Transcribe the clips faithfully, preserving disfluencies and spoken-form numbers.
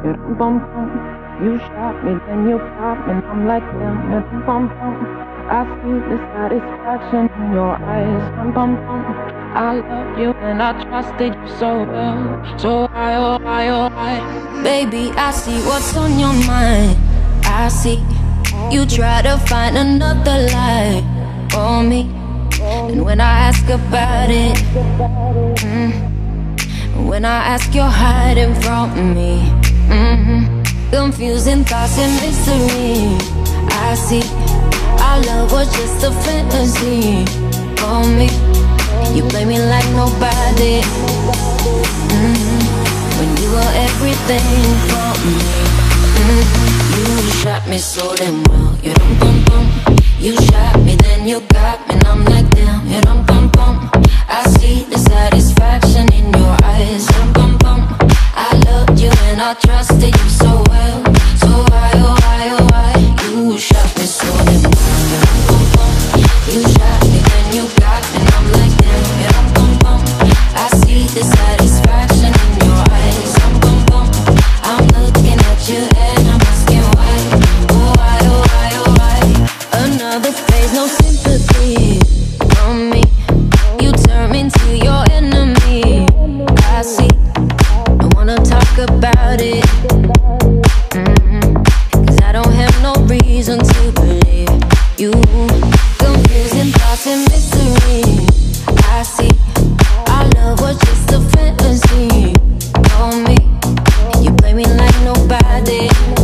bum bum. You shot me, then you popped me, and I'm like damn, yeah, bum bum. I see the satisfaction in your eyes, bum bum bum. I love you and I trusted you so well, so why oh why oh why? Baby, I see what's on your mind. I see you try to find another lie for me, and when I ask about it, mm, when I ask, you're hiding from me. mm-hmm. Confusing thoughts and mystery. I see our love was just a fantasy for me. You play me like nobody. mm-hmm. When you were everything for me. mm-hmm. You shot me so damn well. You dum bum bum. You shot me, then you got me, and I'm like damn. You dum bum bum. I see the satisfaction in your eyes. Dum bum bum. I loved you and I trusted you so well. So why oh why oh why? You shot me so damn well. You dum bum bum. You shot me, then you got me, and I'm like damn. You dum bum bum. I see the satisfaction in your eyes. Dum bum bum. I'm looking at you and I'm asking why. Oh why oh why oh why? Another phase, no sympathy from me. You turn me into your enemy. I see. I wanna talk about it. mm-hmm. Cause I don't have no reason to believe you. Confusing thoughts and mystery. I see our love was just a fantasy for me. You play me like nobody.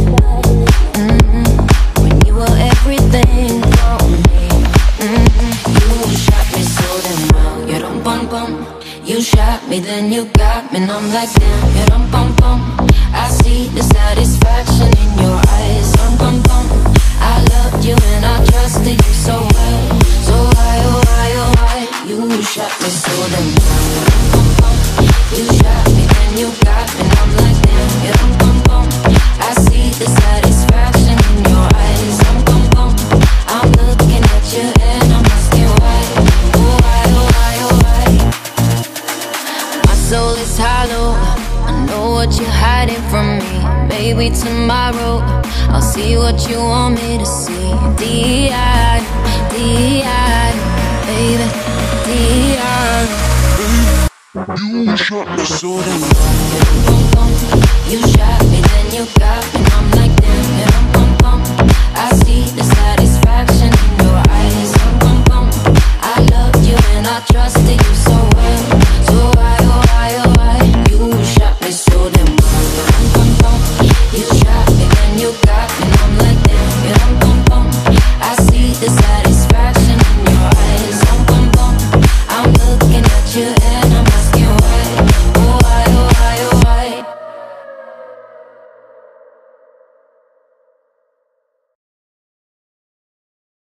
mm-hmm. When you were everything for me. mm-hmm. You shot me so damn well. You dum bum bum. You shot me, then you got me, and I'm like damn. You dum bum bum. I see the satisfaction in your eyes. Dum bum bum. I loved you and I trusted you so well. So why oh why oh why? You shot me so damn well. You dum bum bum. You shot me, then you got me, and I'm like damn. You dum bum bum. I see the satisfaction in your eyes. Dum bum bum. I'm looking at you and I'm asking why. Oh why oh why oh why? My soul is hollow. I know what you're hiding from me. Maybe tomorrow I'll see what you want me to see. D I, D I, baby, D I. You shot me so damn well. You